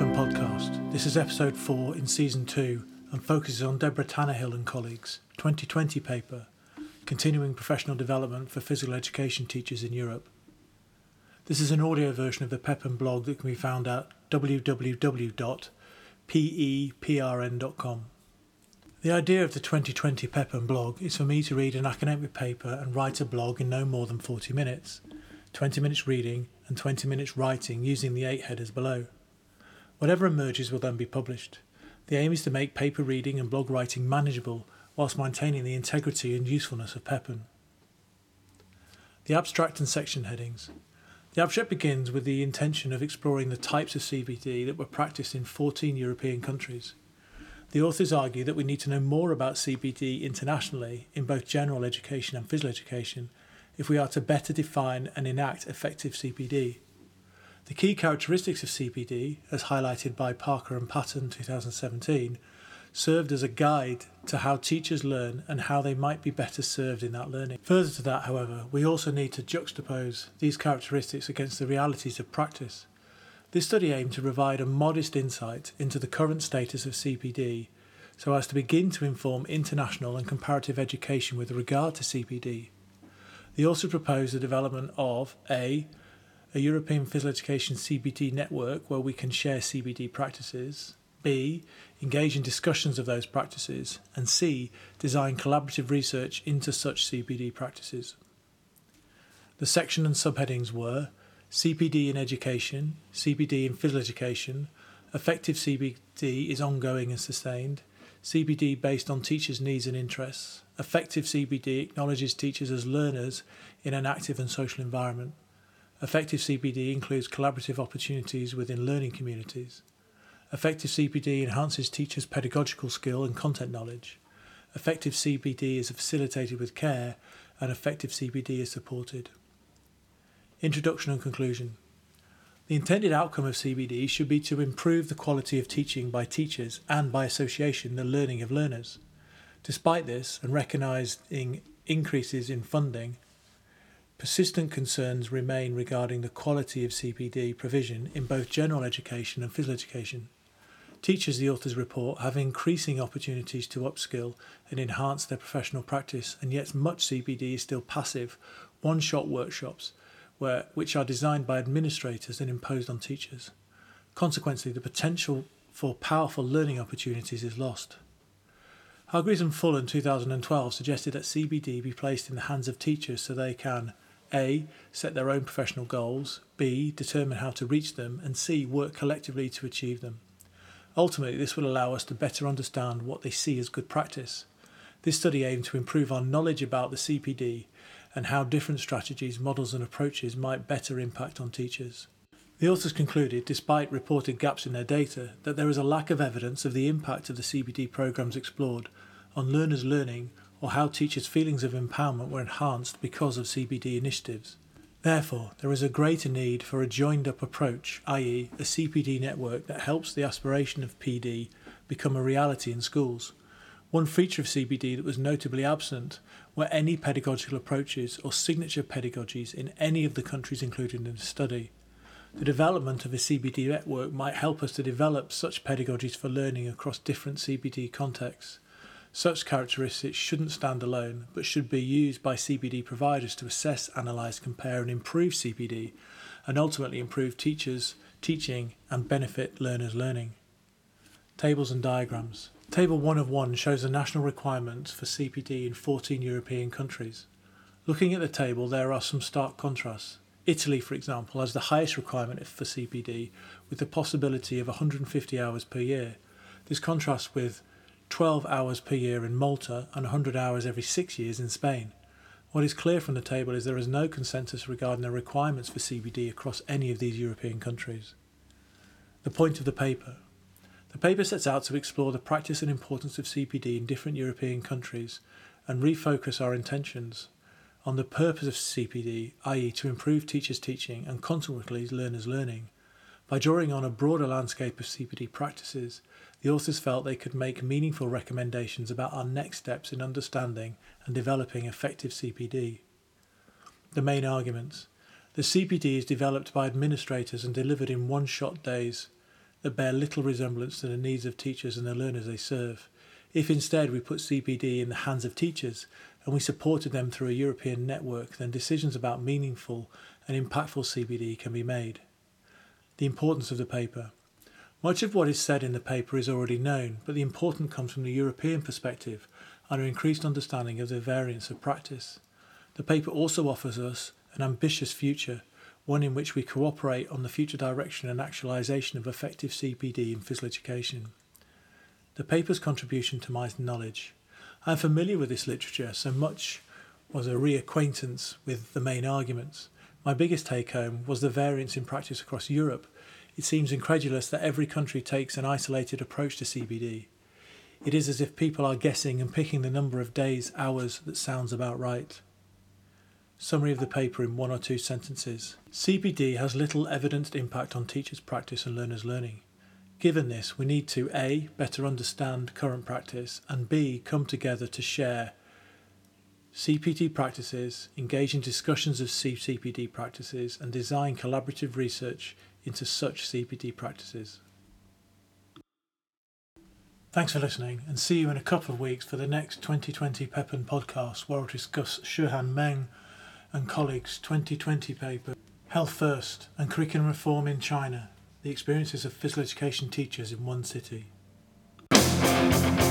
PEPM podcast. This is episode 4 in season 2 and focuses on Deborah Tannehill and colleagues' 2020 paper, Continuing Professional Development for Physical Education Teachers in Europe. This is an audio version of the PEPM blog that can be found at www.peprn.com. The idea of the 2020 PEPM blog is for me to read an academic paper and write a blog in no more than 40 minutes, 20 minutes reading and 20 minutes writing using the 8 headers below. Whatever emerges will then be published. The aim is to make paper reading and blog writing manageable whilst maintaining the integrity and usefulness of PEPM. The abstract and section headings. The abstract begins with the intention of exploring the types of CPD that were practiced in 14 European countries. The authors argue that we need to know more about CPD internationally in both general education and physical education if we are to better define and enact effective CPD. The key characteristics of CPD, as highlighted by Parker and Patton 2017, served as a guide to how teachers learn and how they might be better served in that learning. Further to that, however, we also need to juxtapose these characteristics against the realities of practice. This study aimed to provide a modest insight into the current status of CPD so as to begin to inform international and comparative education with regard to CPD. They also proposed the development of a European Physical Education CPD network where we can share CPD practices, B, engage in discussions of those practices, and C, design collaborative research into such CPD practices. The section and subheadings were CPD in education, CPD in physical education, effective CPD is ongoing and sustained, CPD based on teachers' needs and interests, effective CPD acknowledges teachers as learners in an active and social environment. Effective CPD includes collaborative opportunities within learning communities. Effective CPD enhances teachers' pedagogical skill and content knowledge. Effective CPD is facilitated with care, and effective CPD is supported. Introduction and conclusion. The intended outcome of CPD should be to improve the quality of teaching by teachers and, by association, the learning of learners. Despite this, and recognising increases in funding, persistent concerns remain regarding the quality of CPD provision in both general education and physical education. Teachers, the authors report, have increasing opportunities to upskill and enhance their professional practice, and yet much CPD is still passive, one-shot workshops, which are designed by administrators and imposed on teachers. Consequently, the potential for powerful learning opportunities is lost. Hargreaves and Full in 2012 suggested that CPD be placed in the hands of teachers so they can A, set their own professional goals, B, determine how to reach them, and C, work collectively to achieve them. Ultimately, this will allow us to better understand what they see as good practice. This study aimed to improve our knowledge about the CPD and how different strategies, models and approaches might better impact on teachers. The authors concluded, despite reported gaps in their data, that there is a lack of evidence of the impact of the CPD programmes explored on learners' learning or how teachers' feelings of empowerment were enhanced because of CPD initiatives. Therefore, there is a greater need for a joined-up approach, i.e. a CPD network that helps the aspiration of PD become a reality in schools. One feature of CPD that was notably absent were any pedagogical approaches or signature pedagogies in any of the countries included in the study. The development of a CPD network might help us to develop such pedagogies for learning across different CPD contexts. Such characteristics shouldn't stand alone, but should be used by CPD providers to assess, analyse, compare and improve CPD, and ultimately improve teachers' teaching and benefit learners' learning. Tables and diagrams. Table 1 of 1 shows the national requirements for CPD in 14 European countries. Looking at the table, there are some stark contrasts. Italy, for example, has the highest requirement for CPD, with the possibility of 150 hours per year. This contrasts with 12 hours per year in Malta and 100 hours every 6 years in Spain. What is clear from the table is there is no consensus regarding the requirements for CPD across any of these European countries. The point of the paper. The paper sets out to explore the practice and importance of CPD in different European countries and refocus our intentions on the purpose of CPD, i.e. to improve teachers' teaching and consequently learners' learning. By drawing on a broader landscape of CPD practices, the authors felt they could make meaningful recommendations about our next steps in understanding and developing effective CPD. The main arguments. The CPD is developed by administrators and delivered in one-shot days. that bear little resemblance to the needs of teachers and the learners they serve. If instead we put CPD in the hands of teachers and we supported them through a European network, then decisions about meaningful and impactful CPD can be made. The importance of the paper. Much of what is said in the paper is already known, but the importance comes from the European perspective and an increased understanding of the variance of practice. The paper also offers us an ambitious future, one in which we cooperate on the future direction and actualisation of effective CPD in physical education. The paper's contribution to my knowledge. I am familiar with this literature, so much was a reacquaintance with the main arguments. My biggest take-home was the variance in practice across Europe. It seems incredulous that every country takes an isolated approach to CPD. It is as if people are guessing and picking the number of days, hours that sounds about right. Summary of the paper in 1 or 2 sentences. CPD has little evidenced impact on teachers' practice and learners' learning. Given this, we need to A. better understand current practice, and B. come together to share CPD practices, engage in discussions of CPD practices, and design collaborative research into such CPD practices. Thanks for listening, and see you in a couple of weeks for the next 2020 PEPN podcast, where I'll discuss Shihan Meng and colleagues' 2020 paper, Health First and Curriculum Reform in China, the experiences of physical education teachers in one city.